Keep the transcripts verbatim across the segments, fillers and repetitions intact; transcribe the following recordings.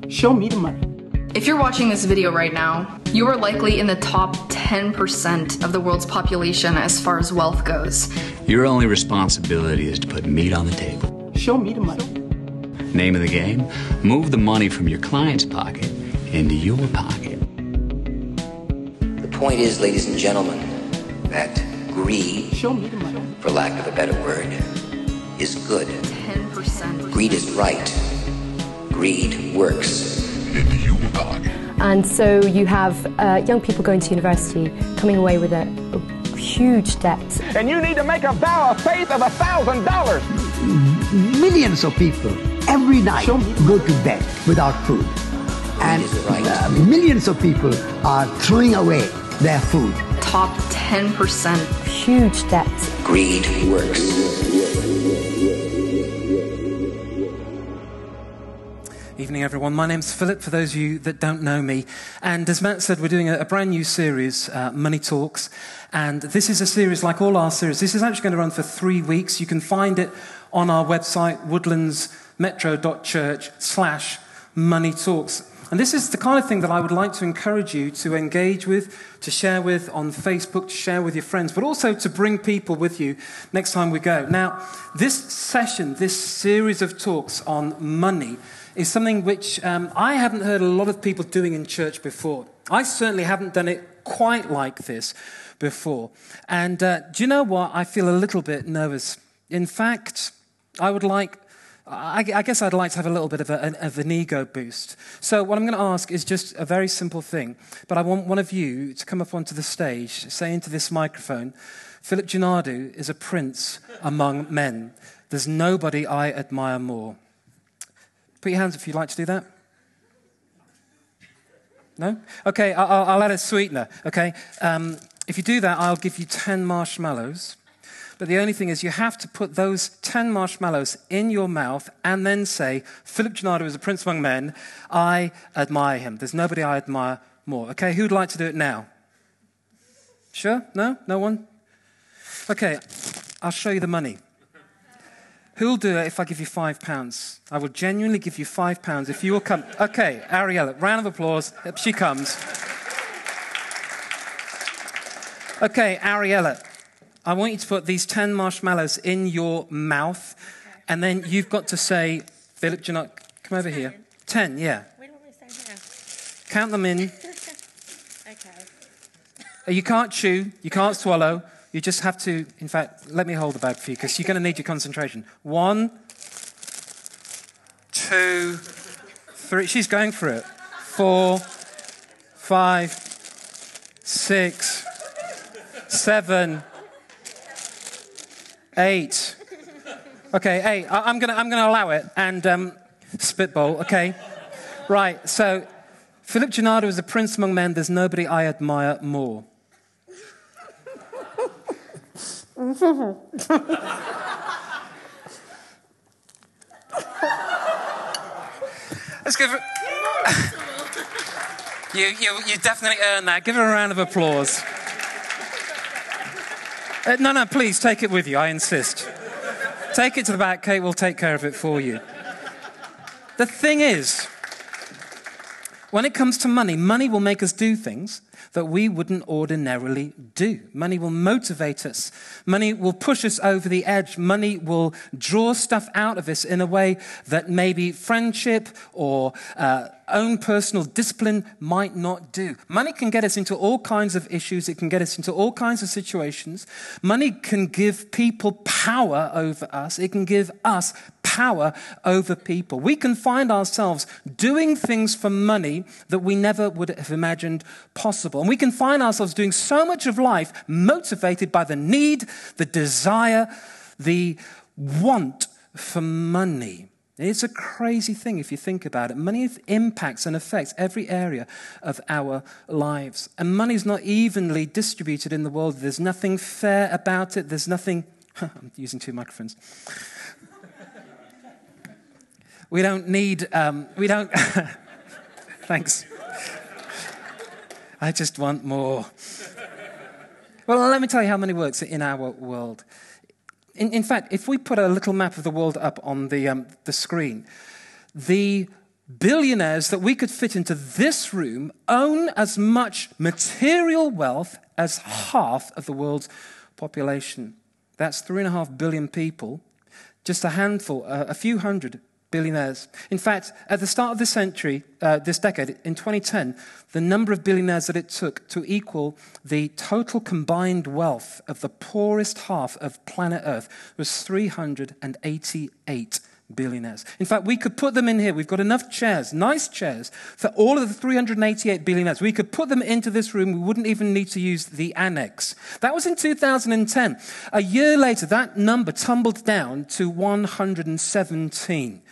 Show me the money. If you're watching this video right now, you are likely in the top ten percent of the world's population as far as wealth goes. Your only responsibility is to put meat on the table. Show me the money. Name of the game, move the money from your client's pocket into your pocket. The point is, ladies and gentlemen, that greed, Show me the money. for lack of a better word, is good. ten percent. Greed is right. Greed works. Into your pocket. And so you have uh, young people going to university, coming away with a, a huge debt. And you need to make a vow of faith of a thousand dollars. Millions of people every night go to bed without food. And right. uh, millions of people are throwing away their food. Top ten percent. Huge debt. Greed works. Evening, everyone. My name's Philip, for those of you that don't know me. And as Matt said, we're doing a, a brand new series, uh, Money Talks. And this is a series like all our series. This is actually going to run for three weeks. You can find it on our website, woodlandsmetro.church slash Money Talks. And this is the kind of thing that I would like to encourage you to engage with, to share with on Facebook, to share with your friends, but also to bring people with you next time we go. Now, this session, this series of talks on money is something which um, I haven't heard a lot of people doing in church before. I certainly haven't done it quite like this before. And uh, do you know what? I feel a little bit nervous. In fact, I would like, I, I guess I'd like to have a little bit of, a, of an ego boost. So what I'm going to ask is just a very simple thing. But I want one of you to come up onto the stage, say into this microphone, Philip Giannardi is a prince among men. There's nobody I admire more. Put your hands up if you'd like to do that. No? Okay, I'll, I'll add a sweetener, okay? Um, if you do that, I'll give you ten marshmallows. But the only thing is you have to put those ten marshmallows in your mouth and then say, Philip Giannardi is a prince among men. I admire him. There's nobody I admire more. Okay, who'd like to do it now? Sure? No? No one? Okay, I'll show you the money. Who'll do it if I give you five pounds? I will genuinely give you five pounds if you will come. Okay, Ariella, round of applause. Yep, she comes. Okay, Ariella, I want you to put these ten marshmallows in your mouth, and then you've got to say, Philip Giannardi, come over here. Ten, yeah. Where do I stand here? Count them in. Okay. You can't chew, you can't swallow. You just have to, in fact, let me hold the bag for you, because you're going to need your concentration. One, two, three. She's going for it. Four, five, six, seven, eight. Okay, eight. I, I'm going to I'm going to allow it. And um, spitball, okay. Right, so Philip Giannardi was a prince among men. There's nobody I admire more. Let's give her... you, you, you definitely earned that. Give her a round of applause. Uh, no, no, please, take it with you, I insist. Take it to the back, Kate will take care of it for you. The thing is, when it comes to money, money will make us do things that we wouldn't ordinarily do. Money will motivate us. Money will push us over the edge. Money will draw stuff out of us in a way that maybe friendship or uh, own personal discipline might not do. Money can get us into all kinds of issues. It can get us into all kinds of situations. Money can give people power over us. It can give us power over people. We can find ourselves doing things for money that we never would have imagined possible. And we can find ourselves doing so much of life motivated by the need, the desire, the want for money. It's a crazy thing if you think about it. Money impacts and affects every area of our lives. And money is not evenly distributed in the world. There's nothing fair about it. There's nothing... I'm using two microphones. We don't need... Um, we don't... Thanks. I just want more. Well, let me tell you how money works in our world. In, in fact, if we put a little map of the world up on the, um, the screen, the billionaires that we could fit into this room own as much material wealth as half of the world's population. That's three and a half billion people, just a handful, uh, a few hundred billionaires. In fact, at the start of this century, uh, this decade, in twenty ten, the number of billionaires that it took to equal the total combined wealth of the poorest half of planet Earth was three hundred eighty-eight billionaires. In fact, we could put them in here. We've got enough chairs, nice chairs, for all of the three hundred eighty-eight billionaires. We could put them into this room. We wouldn't even need to use the annex. That was in two thousand ten. A year later, that number tumbled down to one hundred seventeen.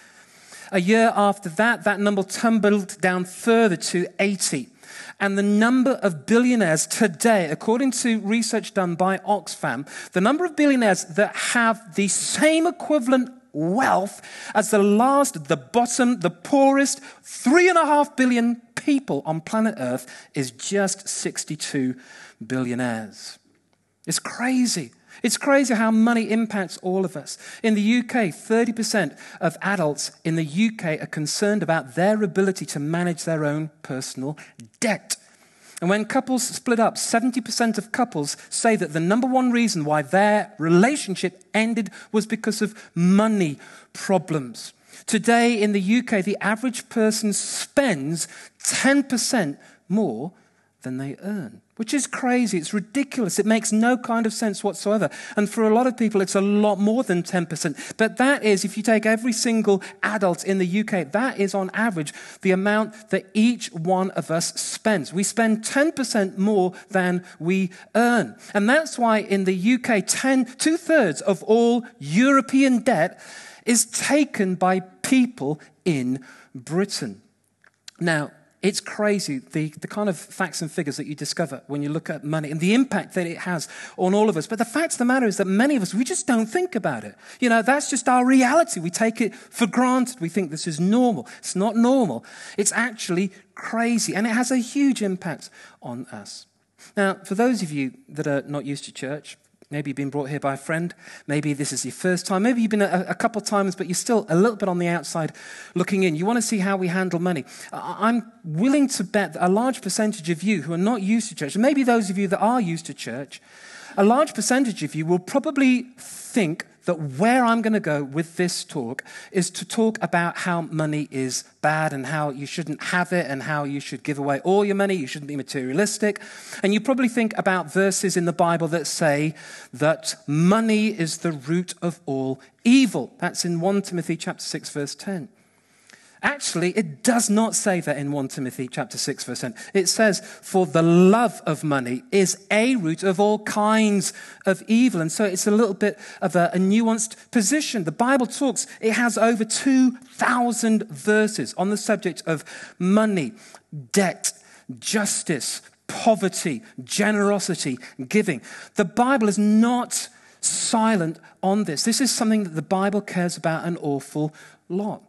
A year after that, that number tumbled down further to eighty. And the number of billionaires today, according to research done by Oxfam, the number of billionaires that have the same equivalent wealth as the last, the bottom, the poorest, three and a half billion people on planet Earth is just sixty-two billionaires. It's crazy. It's crazy how money impacts all of us. In the U K, thirty percent of adults in the U K are concerned about their ability to manage their own personal debt. And when couples split up, seventy percent of couples say that the number one reason why their relationship ended was because of money problems. Today in the U K, the average person spends ten percent more than they earn, which is crazy. It's ridiculous. It makes no kind of sense whatsoever. And for a lot of people, it's a lot more than ten percent. But that is, if you take every single adult in the U K, that is on average the amount that each one of us spends. We spend ten percent more than we earn. And that's why in the U K, ten, two-thirds of all European debt is taken by people in Britain. Now, it's crazy, the, the kind of facts and figures that you discover when you look at money and the impact that it has on all of us. But the fact of the matter is that many of us, we just don't think about it. You know, that's just our reality. We take it for granted. We think this is normal. It's not normal. It's actually crazy, and it has a huge impact on us. Now, for those of you that are not used to church, maybe you've been brought here by a friend. Maybe this is your first time. Maybe you've been a, a couple of times, but you're still a little bit on the outside looking in. You want to see how we handle money. I'm willing to bet that a large percentage of you who are not used to church, and maybe those of you that are used to church, a large percentage of you will probably think that where I'm going to go with this talk is to talk about how money is bad and how you shouldn't have it and how you should give away all your money, you shouldn't be materialistic. And you probably think about verses in the Bible that say that money is the root of all evil. That's in First Timothy chapter six, verse ten. Actually, it does not say that in First Timothy chapter six, verse ten. It says, for the love of money is a root of all kinds of evil. And so it's a little bit of a, a nuanced position. The Bible talks, it has over two thousand verses on the subject of money, debt, justice, poverty, generosity, giving. The Bible is not silent on this. This is something that the Bible cares about an awful lot.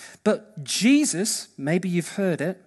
But Jesus, maybe you've heard it,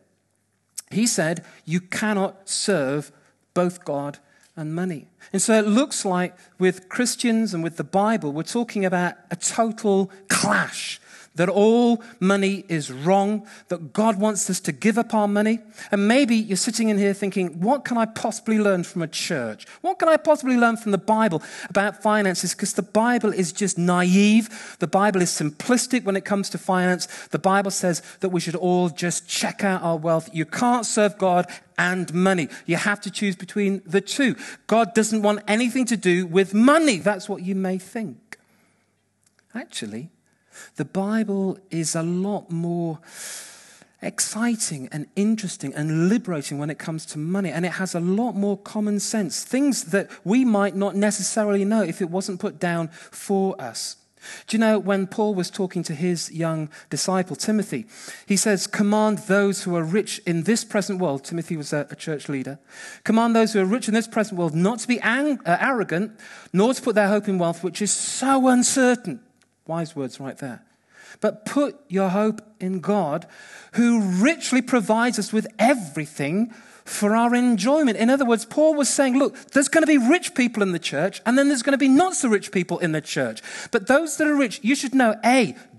he said, you cannot serve both God and money. And so it looks like with Christians and with the Bible, we're talking about a total clash. That all money is wrong, that God wants us to give up our money. And maybe you're sitting in here thinking, what can I possibly learn from a church? What can I possibly learn from the Bible about finances? Because the Bible is just naive. The Bible is simplistic when it comes to finance. The Bible says that we should all just check out our wealth. You can't serve God and money. You have to choose between the two. God doesn't want anything to do with money. That's what you may think. Actually, the Bible is a lot more exciting and interesting and liberating when it comes to money. And it has a lot more common sense. Things that we might not necessarily know if it wasn't put down for us. Do you know, when Paul was talking to his young disciple, Timothy, he says, command those who are rich in this present world. Timothy was a, a church leader. Command those who are rich in this present world not to be ang- uh, arrogant, nor to put their hope in wealth, which is so uncertain. Wise words right there. But put your hope in God, who richly provides us with everything for our enjoyment. In other words, Paul was saying, look, there's going to be rich people in the church, and then there's going to be not so rich people in the church. But those that are rich, you should know, A,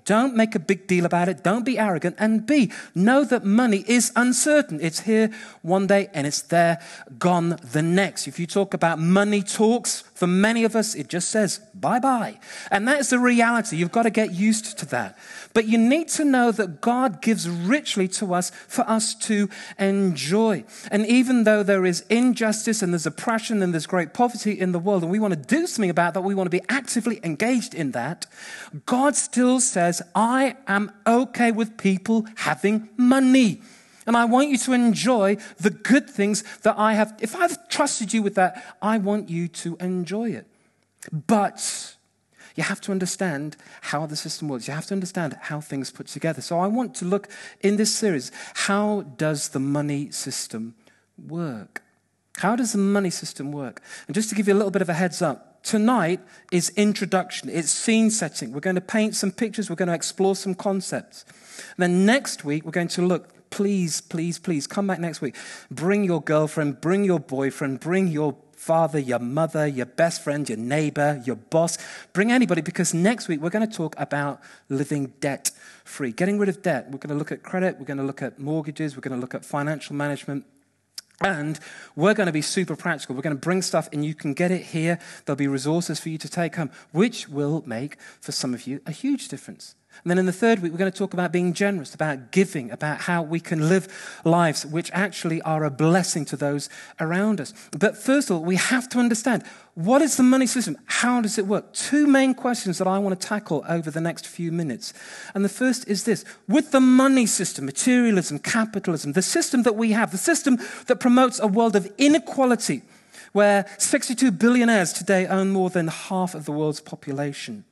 Don't make a big deal about it. Don't be arrogant. And B, know that money is uncertain. It's here one day and it's there, gone the next. If you talk about money talks, for many of us, it just says bye-bye. And that is the reality. You've got to get used to that. But you need to know that God gives richly to us for us to enjoy. And even though there is injustice and there's oppression and there's great poverty in the world, and we want to do something about that, we want to be actively engaged in that, God still says, I am okay with people having money. And I want you to enjoy the good things that I have. If I've trusted you with that, I want you to enjoy it. But you have to understand how the system works. You have to understand how things put together. So I want to look in this series, how does the money system work? How does the money system work? And just to give you a little bit of a heads up, tonight is introduction. It's scene setting. We're going to paint some pictures. We're going to explore some concepts. And then next week, we're going to look. Please, please, please, come back next week. Bring your girlfriend, bring your boyfriend, bring your father, your mother, your best friend, your neighbor, your boss. Bring anybody, because next week we're going to talk about living debt-free, getting rid of debt. We're going to look at credit. We're going to look at mortgages. We're going to look at financial management. And we're going to be super practical. We're going to bring stuff and you can get it here. There'll be resources for you to take home, which will make, for some of you, a huge difference. And then in the third week, we're going to talk about being generous, about giving, about how we can live lives which actually are a blessing to those around us. But first of all, we have to understand, what is the money system? How does it work? Two main questions that I want to tackle over the next few minutes. And the first is this. With the money system, materialism, capitalism, the system that we have, the system that promotes a world of inequality, where sixty-two billionaires today own more than half of the world's population.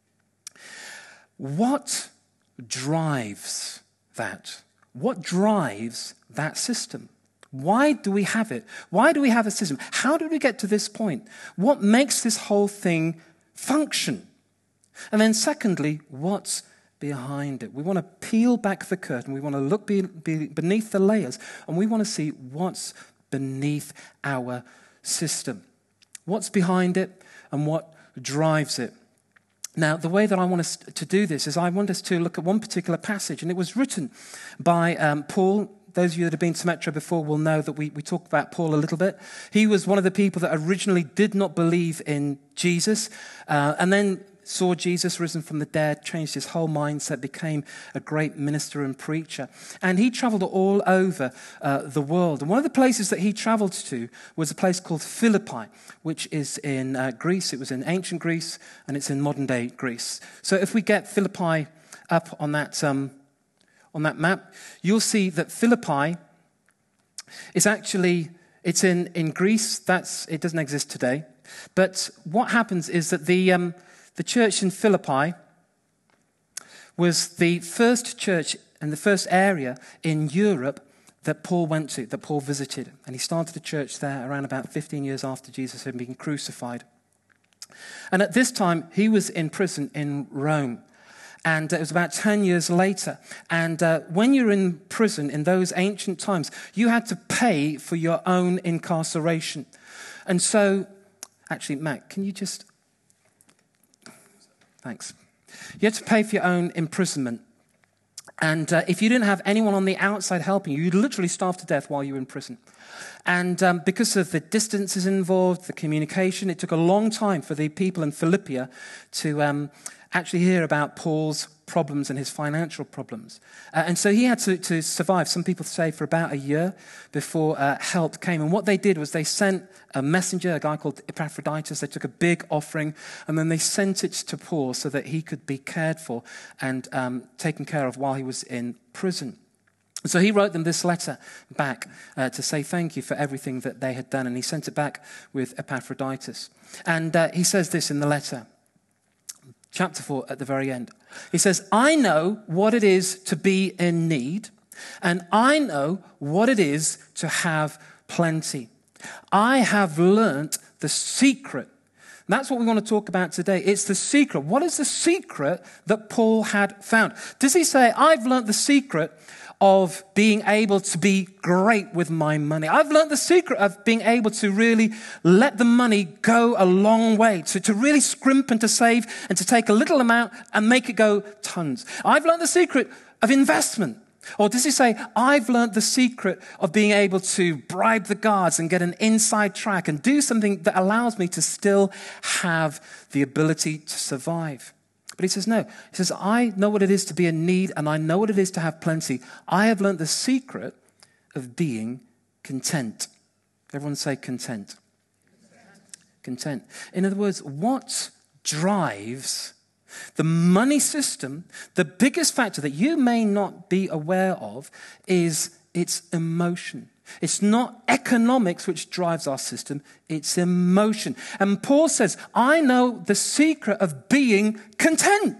What drives that? What drives that system? Why do we have it? Why do we have a system? How did we get to this point? What makes this whole thing function? And then secondly, what's behind it? We want to peel back the curtain. We want to look be, be beneath the layers, and we want to see what's beneath our system. What's behind it and what drives it? Now, the way that I want us to do this is I want us to look at one particular passage, and it was written by um, Paul. Those of you that have been to Metro before will know that we, we talked about Paul a little bit. He was one of the people that originally did not believe in Jesus, uh, and then saw Jesus risen from the dead, changed his whole mindset, became a great minister and preacher. And he traveled all over uh, the world. And one of the places that he traveled to was a place called Philippi, which is in uh, Greece. It was in ancient Greece, and it's in modern-day Greece. So if we get Philippi up on that, um, on that map, you'll see that Philippi is actually, it's in, in Greece. That's, it doesn't exist today. But what happens is that the... Um, The church in Philippi was the first church and the first area in Europe that Paul went to, that Paul visited. And he started a church there around about fifteen years after Jesus had been crucified. And at this time, he was in prison in Rome. And it was about ten years later. And uh, when you're in prison in those ancient times, you had to pay for your own incarceration. And so, actually, Matt, can you just... Thanks. You had to pay for your own imprisonment. And uh, if you didn't have anyone on the outside helping you, you'd literally starve to death while you were in prison. And um, because of the distances involved, the communication, it took a long time for the people in Philippi to um, actually hear about Paul's problems and his financial problems. Uh, and so he had to, to survive, some people say, for about a year before uh, help came. And what they did was they sent a messenger, a guy called Epaphroditus. They took a big offering, and then they sent it to Paul so that he could be cared for and um, taken care of while he was in prison. So he wrote them this letter back uh, to say thank you for everything that they had done, and he sent it back with Epaphroditus. And uh, he says this in the letter, chapter four at the very end. He says, I know what it is to be in need, and I know what it is to have plenty. I have learnt the secret. And that's what we want to talk about today. It's the secret. What is the secret that Paul had found? Does he say, I've learnt the secret of being able to be great with my money. I've learned the secret of being able to really let the money go a long way, to, to really scrimp and to save and to take a little amount and make it go tons. I've learned the secret of investment. Or does he say, I've learned the secret of being able to bribe the guards and get an inside track and do something that allows me to still have the ability to survive. But he says, no. He says, I know what it is to be in need and I know what it is to have plenty. I have learned the secret of being content. Everyone say content. Content. In other words, what drives the money system, the biggest factor that you may not be aware of is its emotion. It's not economics which drives our system, it's emotion. And Paul says, I know the secret of being content.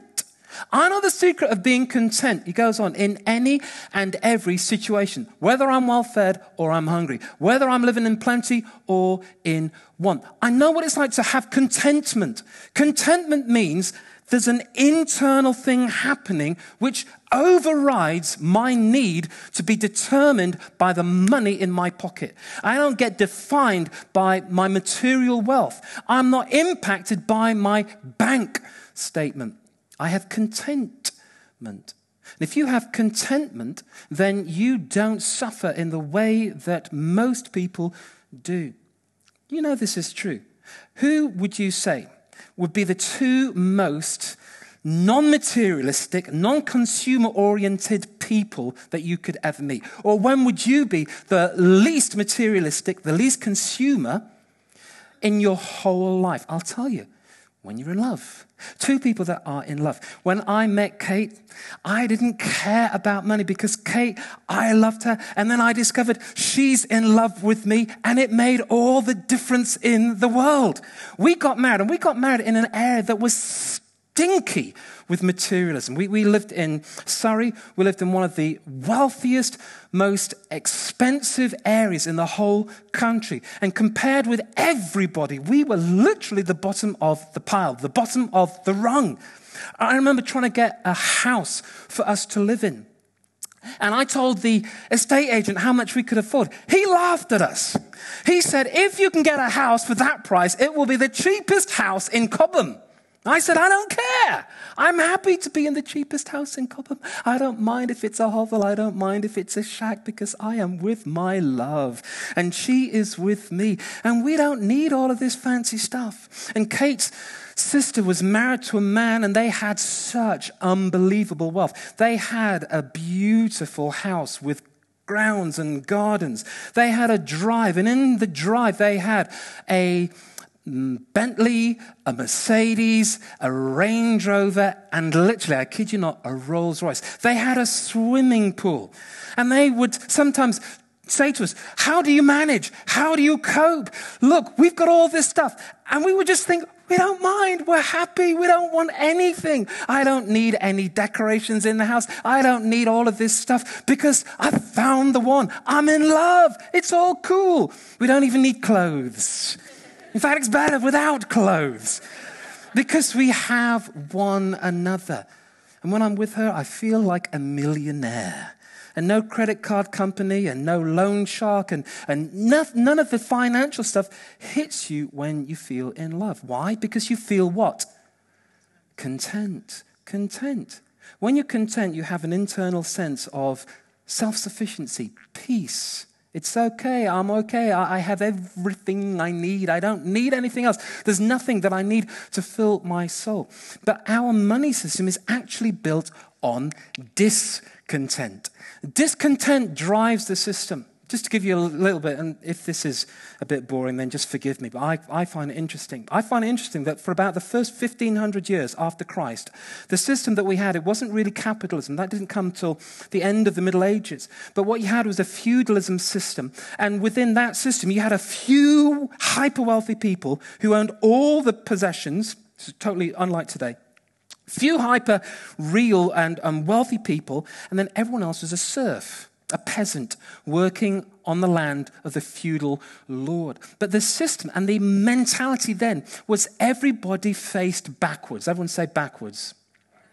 I know the secret of being content. He goes on, in any and every situation, whether I'm well-fed or I'm hungry, whether I'm living in plenty or in want. I know what it's like to have contentment. Contentment means there's an internal thing happening which overrides my need to be determined by the money in my pocket. I don't get defined by my material wealth. I'm not impacted by my bank statement. I have contentment. And if you have contentment, then you don't suffer in the way that most people do. You know this is true. Who would you say would be the two most non-materialistic, non-consumer-oriented people that you could ever meet? Or when would you be the least materialistic, the least consumer in your whole life? I'll tell you, when you're in love. Two people that are in love. When I met Kate, I didn't care about money because Kate, I loved her. And then I discovered she's in love with me and it made all the difference in the world. We got married and we got married in an area that was stinky with materialism. We, we lived in Surrey. We lived in one of the wealthiest, most expensive areas in the whole country. And compared with everybody, we were literally the bottom of the pile, the bottom of the rung. I remember trying to get a house for us to live in. And I told the estate agent how much we could afford. He laughed at us. He said, if you can get a house for that price, it will be the cheapest house in Cobham. I said, I don't care. I'm happy to be in the cheapest house in Cobham. I don't mind if it's a hovel. I don't mind if it's a shack because I am with my love and she is with me. And we don't need all of this fancy stuff. And Kate's sister was married to a man and they had such unbelievable wealth. They had a beautiful house with grounds and gardens. They had a drive, and in the drive they had a Bentley, a Mercedes, a Range Rover, and literally, I kid you not, a Rolls Royce. They had a swimming pool. And they would sometimes say to us, how do you manage? How do you cope? Look, we've got all this stuff. And we would just think, we don't mind. We're happy. We don't want anything. I don't need any decorations in the house. I don't need all of this stuff because I've found the one. I'm in love. It's all cool. We don't even need clothes. In fact, it's better without clothes because we have one another. And when I'm with her, I feel like a millionaire. And no credit card company and no loan shark and, and no, none of the financial stuff hits you when you feel in love. Why? Because you feel what? Content. Content. When you're content, you have an internal sense of self-sufficiency, peace. It's okay, I'm okay, I have everything I need. I don't need anything else. There's nothing that I need to fill my soul. But our money system is actually built on discontent. Discontent drives the system. Just to give you a little bit, and if this is a bit boring, then just forgive me, but I, I find it interesting. I find it interesting that for about the first fifteen hundred years after Christ, the system that we had, it wasn't really capitalism. That didn't come till the end of the Middle Ages. But what you had was a feudalism system. And within that system, you had a few hyper-wealthy people who owned all the possessions, totally unlike today. Few hyper real and um, wealthy people, and then everyone else was a serf. A peasant working on the land of the feudal lord. But the system and the mentality then was everybody faced backwards. Everyone say backwards.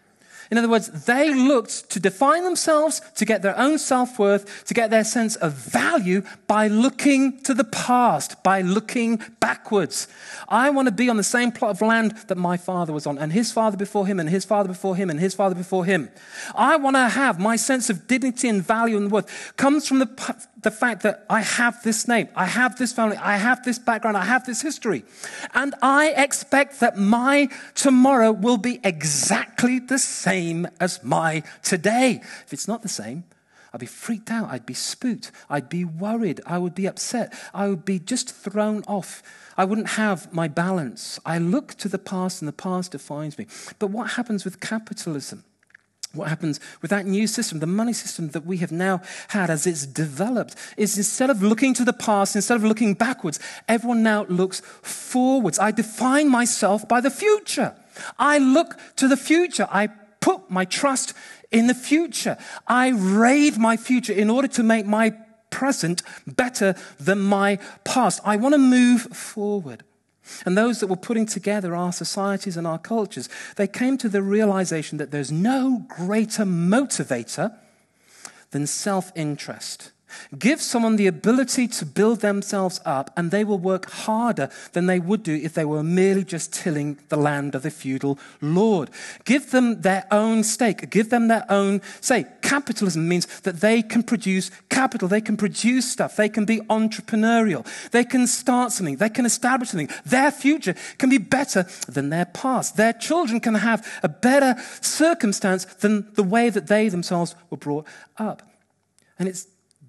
In other words, they looked to define themselves, to get their own self-worth, to get their sense of value by looking to the past, by looking backwards. I want to be on the same plot of land that my father was on, and his father before him, and his father before him, and his father before him. I want to have my sense of dignity and value and worth comes from the, the fact that I have this name, I have this family, I have this background, I have this history. And I expect that my tomorrow will be exactly the same as my today. If it's not the same, I'd be freaked out, I'd be spooked, I'd be worried, I would be upset, I would be just thrown off. I wouldn't have my balance. I look to the past and the past defines me. But what happens with capitalism? What happens with that new system, the money system that we have now had as it's developed, is instead of looking to the past, instead of looking backwards, everyone now looks forwards. I define myself by the future. I look to the future. I put my trust in the future. I raid my future in order to make my present better than my past. I want to move forward. And those that were putting together our societies and our cultures, they came to the realization that there's no greater motivator than self-interest. Give someone the ability to build themselves up, and they will work harder than they would do if they were merely just tilling the land of the feudal lord. Give them their own stake. Give them their own say. Capitalism means that they can produce capital. They can produce stuff. They can be entrepreneurial. They can start something. They can establish something. Their future can be better than their past. Their children can have a better circumstance than the way that they themselves were brought up. And it's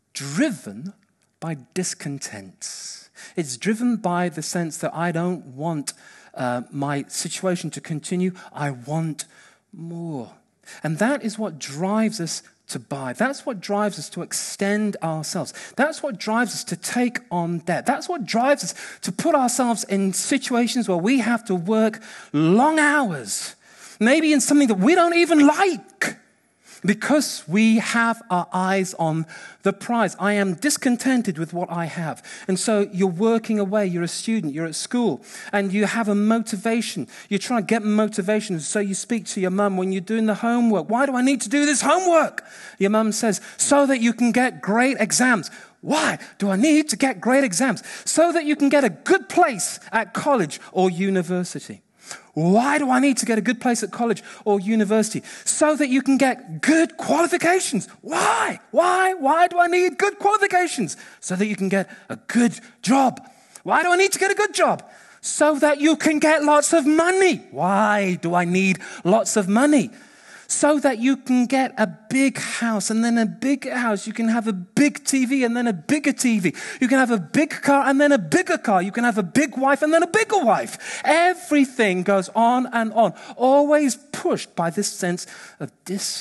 driven by discontent. It's driven by the sense that I don't want uh, my situation to continue. I want more. And that is what drives us to buy. That's what drives us to extend ourselves. That's what drives us to take on debt. That's what drives us to put ourselves in situations where we have to work long hours, maybe in something that we don't even like, because we have our eyes on the prize. I am discontented with what I have. And so you're working away, you're a student, you're at school, and you have a motivation. You're trying to get motivation, so you speak to your mum when you're doing the homework. Why do I need to do this homework? Your mum says, so that you can get great exams. Why do I need to get great exams? So that you can get a good place at college or university. Why do I need to get a good place at college or university? So that you can get good qualifications. Why? Why? Why do I need good qualifications? So that you can get a good job. Why do I need to get a good job? So that you can get lots of money. Why do I need lots of money? So that you can get a big house, and then a big house. You can have a big T V and then a bigger T V. You can have a big car and then a bigger car. You can have a big wife and then a bigger wife. Everything goes on and on, always pushed by this sense of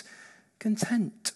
discontent.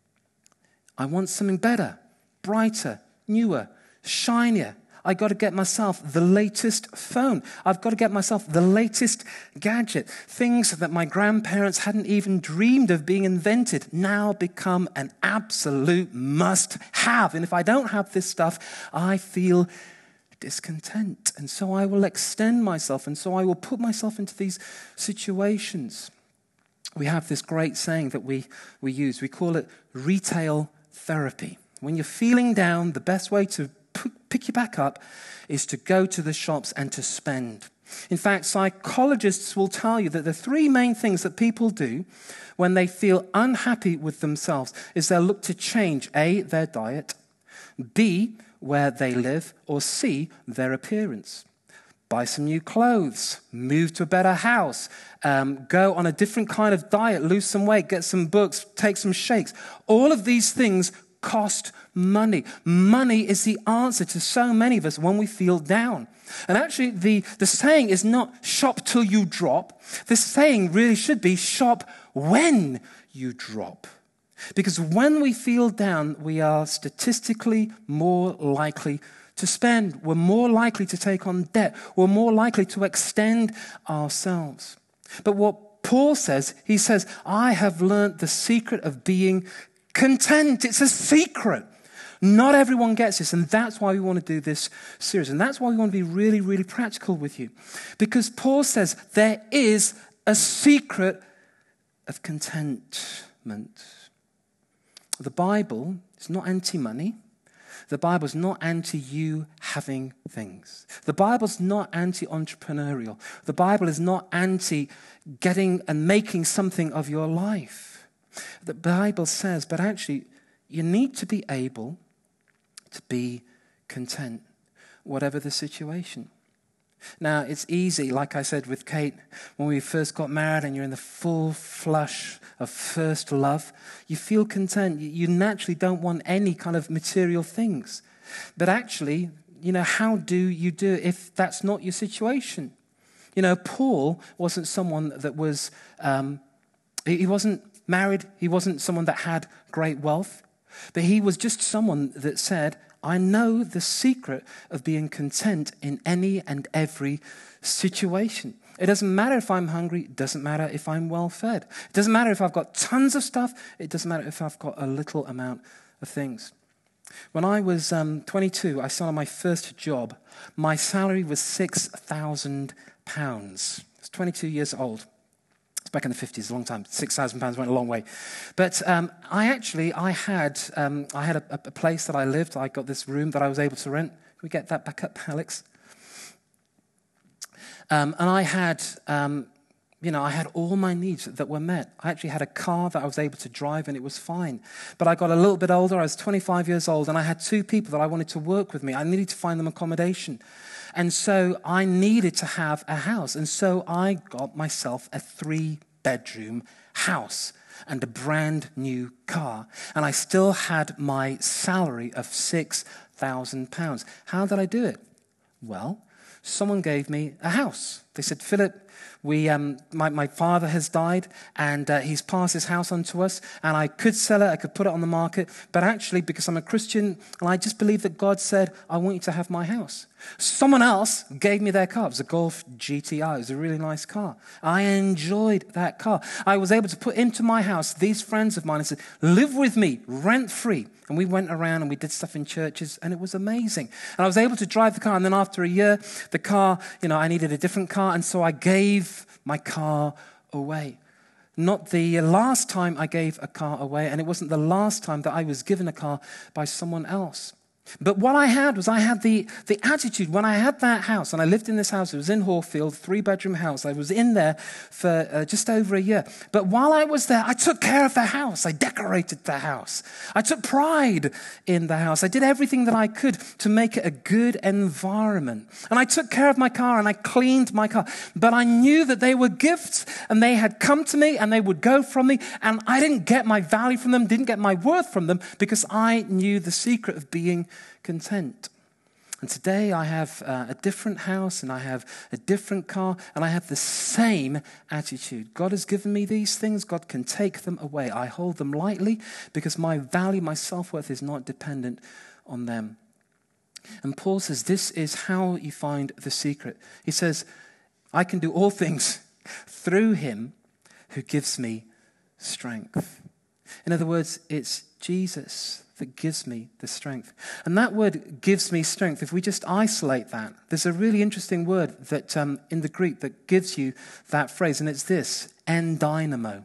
I want something better, brighter, newer, shinier. I got to get myself the latest phone. I've got to get myself the latest gadget. Things that my grandparents hadn't even dreamed of being invented now become an absolute must-have. And if I don't have this stuff, I feel discontent. And so I will extend myself, and so I will put myself into these situations. We have this great saying that we, we use. We call it retail therapy. When you're feeling down, the best way to pick you back up is to go to the shops and to spend. In fact, psychologists will tell you that the three main things that people do when they feel unhappy with themselves is they'll look to change A, their diet, B, where they live, or C, their appearance. Buy some new clothes, move to a better house, um, go on a different kind of diet, lose some weight, get some books, take some shakes. All of these things cost money. Money is the answer to so many of us when we feel down. And actually, the, the saying is not shop till you drop. The saying really should be shop when you drop. Because when we feel down, we are statistically more likely to spend. We're more likely to take on debt. We're more likely to extend ourselves. But what Paul says, he says, I have learned the secret of being content. It's a secret. Not everyone gets this, and that's why we want to do this series. And that's why we want to be really, really practical with you. Because Paul says there is a secret of contentment. The Bible is not anti-money. The Bible is not anti you having things. The Bible is not anti-entrepreneurial. The Bible is not anti getting and making something of your life. The Bible says, but actually, you need to be able to be content, whatever the situation. Now, it's easy, like I said with Kate, when we first got married and you're in the full flush of first love, you feel content. You naturally don't want any kind of material things. But actually, you know, how do you do it if that's not your situation? You know, Paul wasn't someone that was, um, he wasn't married. He wasn't someone that had great wealth. But he was just someone that said, I know the secret of being content in any and every situation. It doesn't matter if I'm hungry. It doesn't matter if I'm well fed. It doesn't matter if I've got tons of stuff. It doesn't matter if I've got a little amount of things. When I was um, twenty-two, I started my first job. My salary was six thousand pounds. I was twenty-two years old. It's back in the fifties, a long time. six thousand pounds went a long way. But um, I actually, I had um, I had a, a place that I lived. I got this room that I was able to rent. Can we get that back up, Alex? Um, and I had, um, you know, I had all my needs that were met. I actually had a car that I was able to drive, and it was fine. But I got a little bit older. I was twenty-five years old, and I had two people that I wanted to work with me. I needed to find them accommodation. And so I needed to have a house. And so I got myself a three-bedroom house and a brand new car. And I still had my salary of six thousand pounds. How did I do it? Well, someone gave me a house. They said, Philip, we, um, my, my father has died, and uh, he's passed his house on to us, and I could sell it, I could put it on the market, but actually, because I'm a Christian, and I just believe that God said, I want you to have my house. Someone else gave me their car. It was a Golf G T I. It was a really nice car. I enjoyed that car. I was able to put into my house these friends of mine and said, live with me, rent-free. And we went around and we did stuff in churches, and it was amazing. And I was able to drive the car, and then after a year, the car, you know, I needed a different car, and so I gave my car away. Not the last time I gave a car away, and it wasn't the last time that I was given a car by someone else. But what I had was I had the, the attitude when I had that house, and I lived in this house, it was in Hawfield, three-bedroom house. I was in there for uh, just over a year. But while I was there, I took care of the house. I decorated the house. I took pride in the house. I did everything that I could to make it a good environment. And I took care of my car, and I cleaned my car. But I knew that they were gifts, and they had come to me, and they would go from me, and I didn't get my value from them, didn't get my worth from them, because I knew the secret of being content. And today I have uh, a different house, and I have a different car, and I have the same attitude. God has given me these things. God can take them away. I hold them lightly because my value, my self-worth is not dependent on them. And Paul says this is how you find the secret. He says, I can do all things through him who gives me strength. In other words, it's Jesus that gives me the strength. And that word gives me strength, if we just isolate that, there's a really interesting word that um, in the Greek that gives you that phrase, and it's this, endynamo.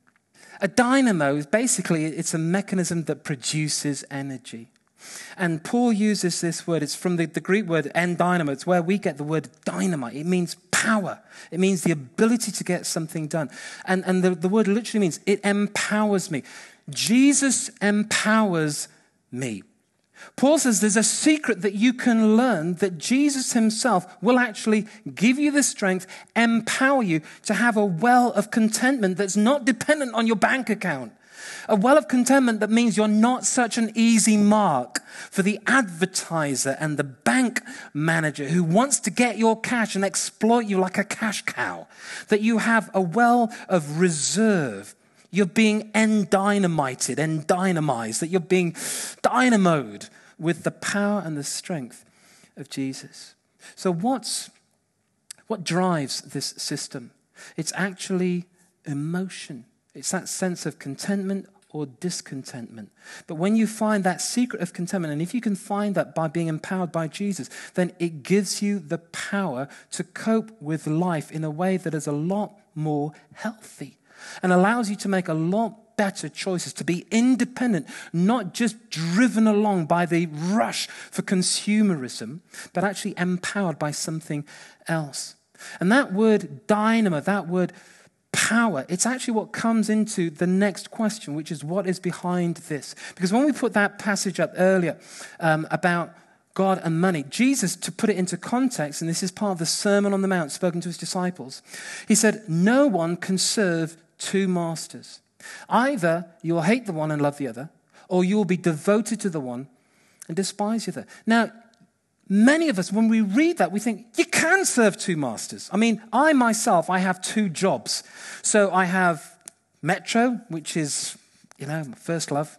A dynamo is basically, it's a mechanism that produces energy. And Paul uses this word, it's from the, the Greek word endynamo, it's where we get the word dynamite. It means power. It means the ability to get something done. And, and the, the word literally means it empowers me. Jesus empowers me. Paul says there's a secret that you can learn that Jesus himself will actually give you the strength, empower you to have a well of contentment that's not dependent on your bank account. A well of contentment that means you're not such an easy mark for the advertiser and the bank manager who wants to get your cash and exploit you like a cash cow. That you have a well of reserve. You're being endynamited, endynamized, that you're being dynamoed with the power and the strength of Jesus. So what's, what drives this system? It's actually emotion. It's that sense of contentment or discontentment. But when you find that secret of contentment, and if you can find that by being empowered by Jesus, then it gives you the power to cope with life in a way that is a lot more healthy. and allows you to make a lot better choices, to be independent, not just driven along by the rush for consumerism, but actually empowered by something else. And that word dynamo, that word power, it's actually what comes into the next question, which is what is behind this? Because when we put that passage up earlier um, about God and money, Jesus, to put it into context, and this is part of the Sermon on the Mount spoken to his disciples, he said, no one can serve two masters. Either you will hate the one and love the other, or you will be devoted to the one and despise the other. Now, many of us, when we read that, we think, you can serve two masters. I mean, I myself, I have two jobs. So I have Metro, which is, you know, my first love.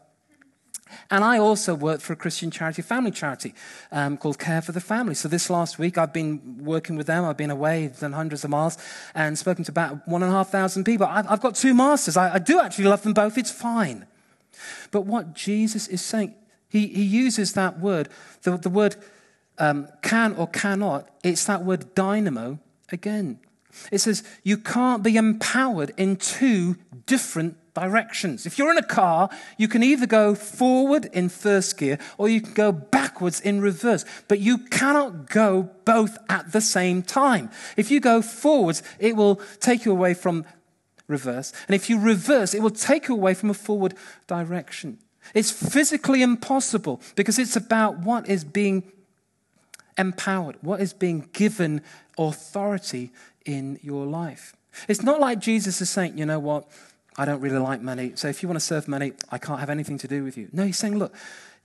And I also work for a Christian charity, family charity, um, called Care for the Family. So this last week, I've been working with them. I've been away, done hundreds of miles, and spoken to about one and a half thousand people. I've, I've got two masters. I, I do actually love them both. It's fine. But what Jesus is saying, he, he uses that word, the, the word um, can or cannot, it's that word dynamo again. It says you can't be empowered in two different directions. If you're in a car, you can either go forward in first gear or you can go backwards in reverse, but you cannot go both at the same time. If you go forwards, it will take you away from reverse, and if you reverse, it will take you away from a forward direction. It's physically impossible because it's about what is being empowered, what is being given authority in your life. It's not like Jesus is saying, you know what, I don't really like money, so if you want to serve money, I can't have anything to do with you. No, he's saying, look,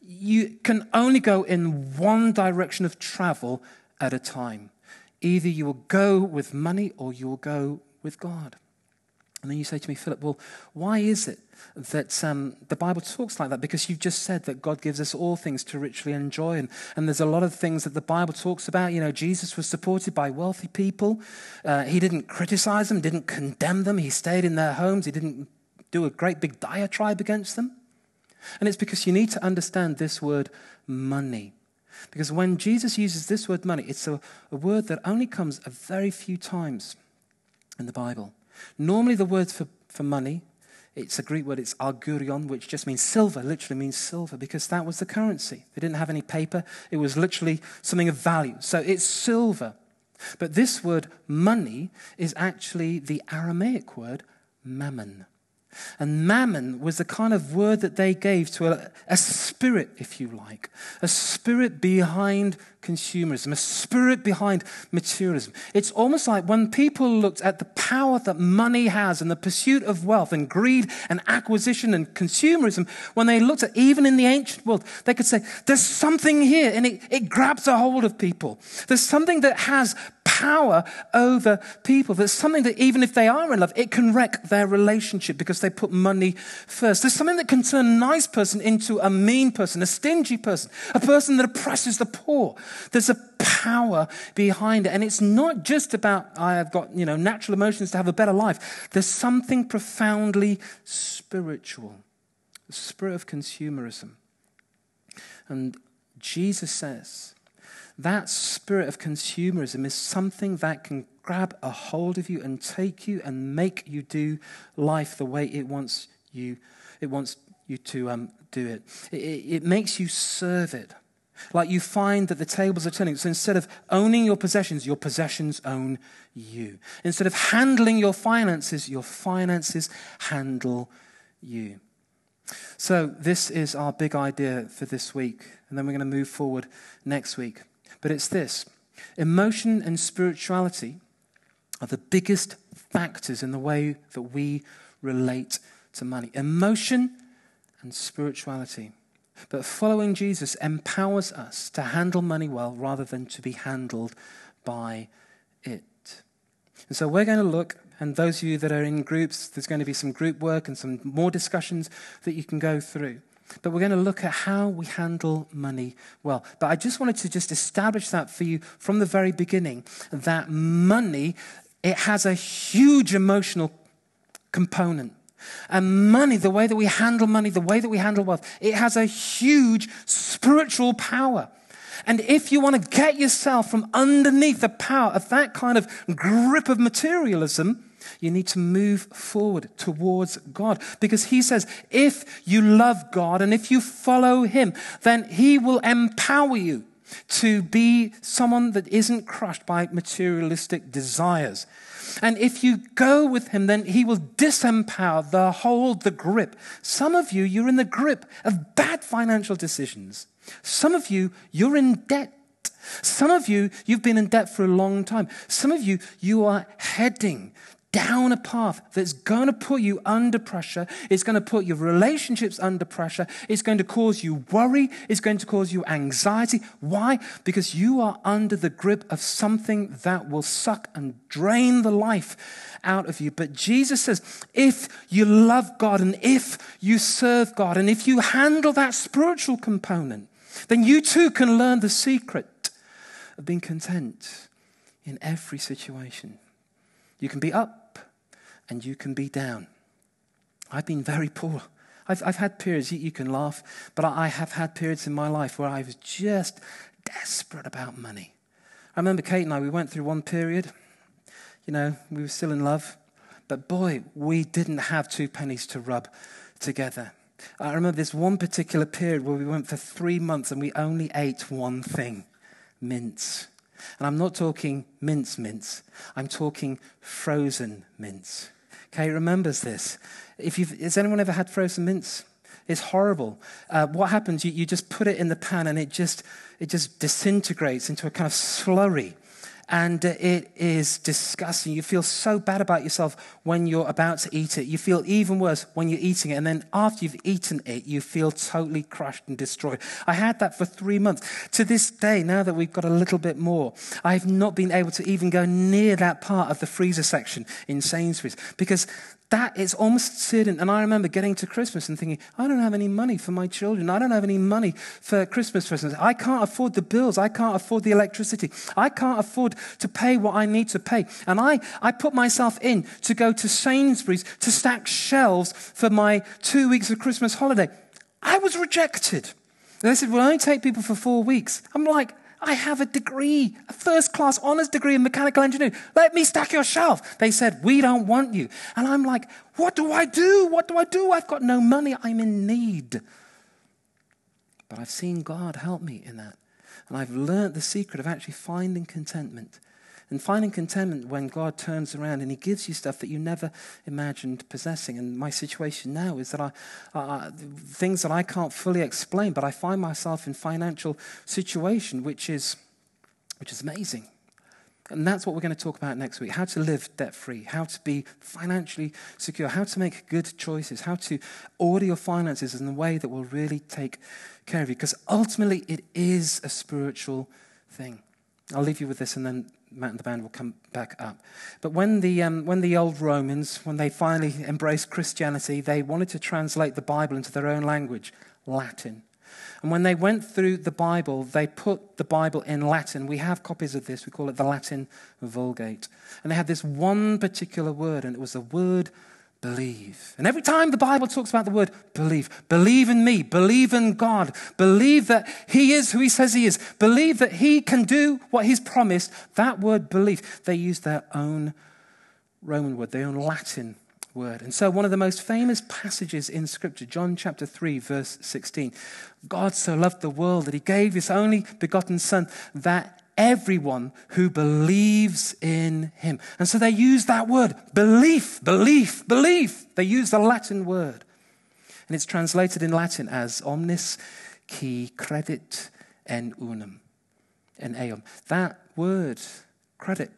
you can only go in one direction of travel at a time. Either you will go with money or you will go with God. And then you say to me, Philip, well, why is it that um, the Bible talks like that? Because you've just said that God gives us all things to richly enjoy. And, and there's a lot of things that the Bible talks about. You know, Jesus was supported by wealthy people. Uh, he didn't criticize them, didn't condemn them. He stayed in their homes. He didn't do a great big diatribe against them. And it's because you need to understand this word money. Because when Jesus uses this word money, it's a, a word that only comes a very few times in the Bible. Normally the word for, for money, it's a Greek word, it's argurion, which just means silver, literally means silver, because that was the currency. They didn't have any paper. It was literally something of value. So it's silver. But this word money is actually the Aramaic word mammon. And mammon was the kind of word that they gave to a, a spirit, if you like, a spirit behind consumerism, a spirit behind materialism. It's almost like when people looked at the power that money has and the pursuit of wealth and greed and acquisition and consumerism, when they looked at, even in the ancient world, they could say, there's something here, and it, it grabs a hold of people. There's something that has power over people. There's something that even if they are in love, it can wreck their relationship because they put money first. There's something that can turn a nice person into a mean person, a stingy person, a person that oppresses the poor. There's a power behind it. And it's not just about, I have got, you know, natural emotions to have a better life. There's something profoundly spiritual, the spirit of consumerism. And Jesus says, that spirit of consumerism is something that can grab a hold of you and take you and make you do life the way it wants you. It wants you to um, do it. it. It makes you serve it. Like you find that the tables are turning. So instead of owning your possessions, your possessions own you. Instead of handling your finances, your finances handle you. So this is our big idea for this week. And then we're going to move forward next week. But it's this. Emotion and spirituality are the biggest factors in the way that we relate to money. Emotion and spirituality. But following Jesus empowers us to handle money well rather than to be handled by it. And so we're going to look, and those of you that are in groups, there's going to be some group work and some more discussions that you can go through. But we're going to look at how we handle money well. But I just wanted to just establish that for you from the very beginning, that money, it has a huge emotional component. And money, the way that we handle money, the way that we handle wealth, it has a huge spiritual power. And if you want to get yourself from underneath the power of that kind of grip of materialism, You need to move forward towards God, because he says, if you love God and if you follow him, then he will empower you to be someone that isn't crushed by materialistic desires. And if you go with him, then he will disempower the hold, the grip. Some of you, you're in the grip of bad financial decisions. Some of you, you're in debt. Some of you, you've been in debt for a long time. Some of you, you are heading down a path that's going to put you under pressure. It's going to put your relationships under pressure. It's going to cause you worry. It's going to cause you anxiety. Why? Because you are under the grip of something that will suck and drain the life out of you. But Jesus says, if you love God and if you serve God and if you handle that spiritual component, then you too can learn the secret of being content in every situation. You can be up and you can be down. I've been very poor. I've, I've had periods, you, you can laugh, but I, I have had periods in my life where I was just desperate about money. I remember Kate and I, we went through one period, you know, we were still in love, but boy, we didn't have two pennies to rub together. I remember this one particular period where we went for three months and we only ate one thing, mince. And I'm not talking mince mince. I'm talking frozen mince. Kate remembers this. If you've, has anyone ever had frozen mince? It's horrible. Uh, what happens, you, you just put it in the pan and it just, it just disintegrates into a kind of slurry. And uh, it is disgusting. You feel so bad about yourself when you're about to eat it. You feel even worse when you're eating it. And then after you've eaten it, you feel totally crushed and destroyed. I had that for three months. To this day, now that we've got a little bit more, I've not been able to even go near that part of the freezer section in Sainsbury's because that is almost certain. And I remember getting to Christmas and thinking, I don't have any money for my children. I don't have any money for Christmas presents. I can't afford the bills. I can't afford the electricity. I can't afford to pay what I need to pay. And I, I put myself in to go to Sainsbury's to stack shelves for my two weeks of Christmas holiday. I was rejected. They said, we'll only take people for four weeks. I'm like, I have a degree, a first-class honors degree in mechanical engineering. Let me stack your shelf. They said, we don't want you. And I'm like, what do I do? What do I do? I've got no money. I'm in need. But I've seen God help me in that. And I've learned the secret of actually finding contentment. And finding contentment when God turns around and he gives you stuff that you never imagined possessing. And my situation now is that I, uh, things that I can't fully explain, but I find myself in financial situation, which is, which is amazing. And that's what we're going to talk about next week. How to live debt-free, how to be financially secure, how to make good choices, how to order your finances in a way that will really take care of you. Because ultimately it is a spiritual thing. I'll leave you with this and then Matt and the band will come back up. But when the um, when the old Romans, when they finally embraced Christianity, they wanted to translate the Bible into their own language, Latin. And when they went through the Bible, they put the Bible in Latin. We have copies of this. We call it the Latin Vulgate. And they had this one particular word, and it was the word believe. And every time the Bible talks about the word believe, believe in me, believe in God, believe that he is who he says he is, believe that he can do what he's promised, that word believe, they use their own Roman word, their own Latin word. And so one of the most famous passages in Scripture, John chapter three, verse sixteen, God so loved the world that he gave his only begotten Son, that everyone who believes in him. And so they use that word, belief, belief, belief. They use the Latin word. And it's translated in Latin as omnis qui credit en unum, en eum. That word, credit,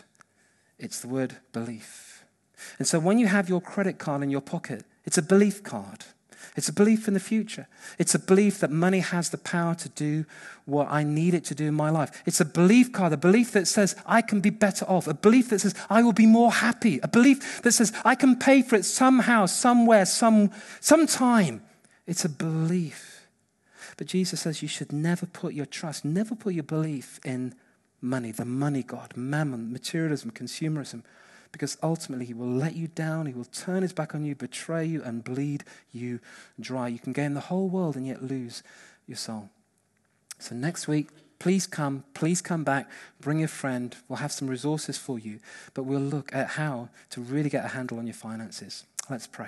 it's the word belief. And so when you have your credit card in your pocket, it's a belief card. It's a belief in the future. It's a belief that money has the power to do what I need it to do in my life. It's a belief card, a belief that says I can be better off, a belief that says I will be more happy, a belief that says I can pay for it somehow, somewhere, some sometime. It's a belief. But Jesus says you should never put your trust, never put your belief in money, the money god, mammon, materialism, consumerism. Because ultimately he will let you down, he will turn his back on you, betray you, and bleed you dry. You can gain the whole world and yet lose your soul. So next week, please come, please come back, bring a friend. We'll have some resources for you, but we'll look at how to really get a handle on your finances. Let's pray.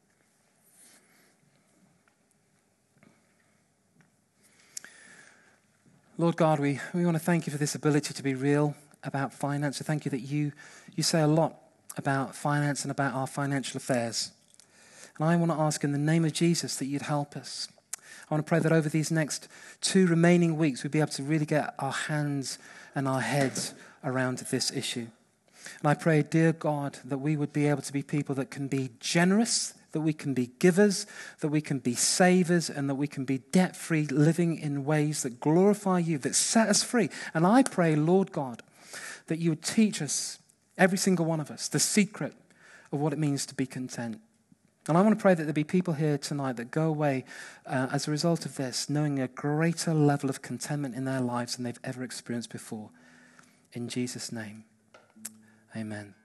Lord God, we, we want to thank you for this ability to be real about finance. I thank you that you, you say a lot about finance and about our financial affairs. And I want to ask in the name of Jesus that you'd help us. I want to pray that over these next two remaining weeks, we'd be able to really get our hands and our heads around this issue. And I pray, dear God, that we would be able to be people that can be generous, that we can be givers, that we can be savers, and that we can be debt-free, living in ways that glorify you, that set us free. And I pray, Lord God, that you would teach us, every single one of us, the secret of what it means to be content. And I want to pray that there be people here tonight that go away uh, as a result of this, knowing a greater level of contentment in their lives than they've ever experienced before. In Jesus' name, amen.